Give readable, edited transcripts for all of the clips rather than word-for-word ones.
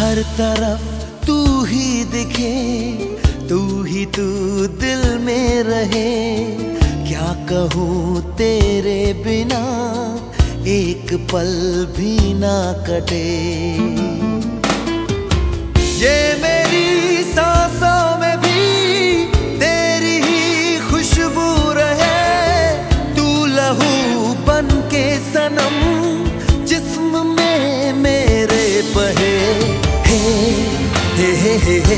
हर तरफ तू ही दिखे, तू ही तू दिल में रहे। क्या कहूँ तेरे बिना एक पल भी ना कटे। ये मेरी सांसों में भी तेरी ही खुशबू रहे। तू लहू बन के सनम जिस्म में मेरे बहे। हे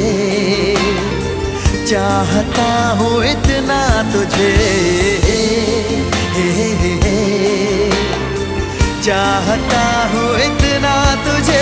चाहता हूँ इतना तुझे, चाहता हूँ इतना तुझे।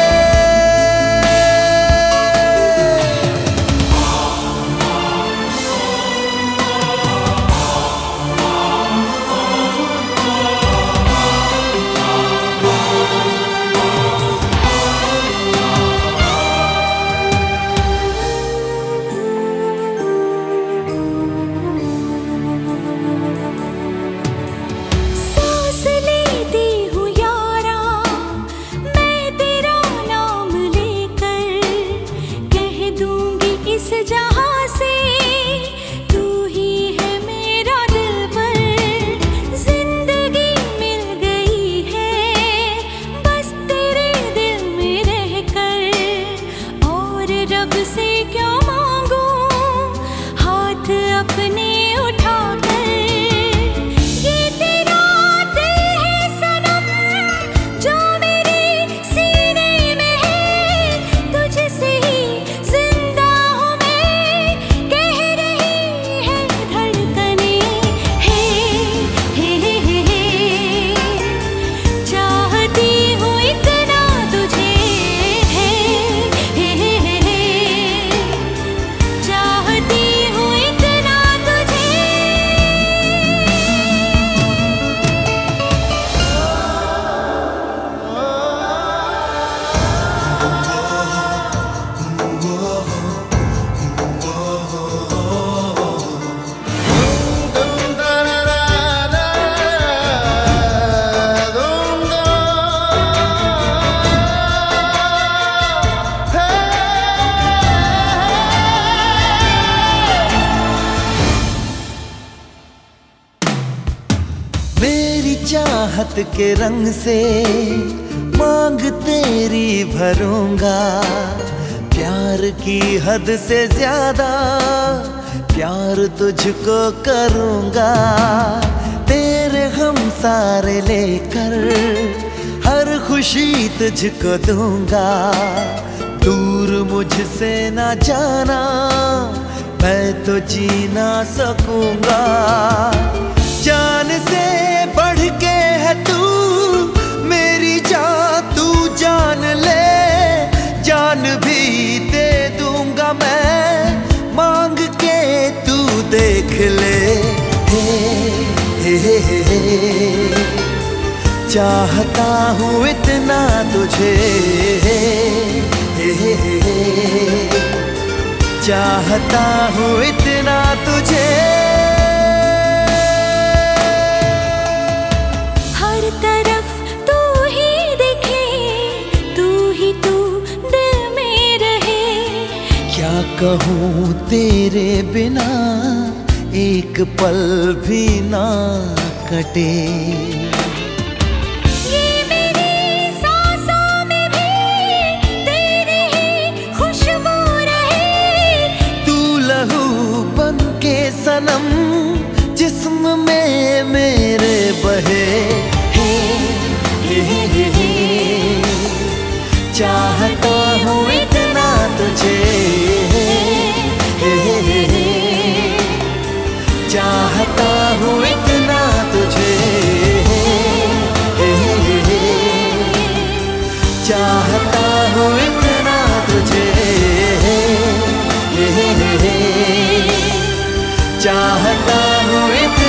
चाहत के रंग से मांग तेरी भरूंगा। प्यार की हद से ज्यादा प्यार तुझको करूंगा। तेरे हम सारे लेकर हर खुशी तुझको दूंगा। दूर मुझसे ना जाना मैं तो जी ना सकूंगा। जान से बढ़ के है तू मेरी जान, तू जान ले। जान भी दे दूंगा मैं मांग के, तू देख ले। चाहता हूँ इतना तुझे, चाहता हूँ इतना तुझे। कहूँ तेरे बिना एक पल भी ना कटे। ये मेरी सांसों में भी तेरी ही खुशबू रहे। तू लहू बन के सनम जिस्म में मेरे बहे। चाहता हूँ इतना तुझे, चाहता हूँ इतना तुझे, चाहता हूँ इतना तुझे, चाहता हूँ इतना।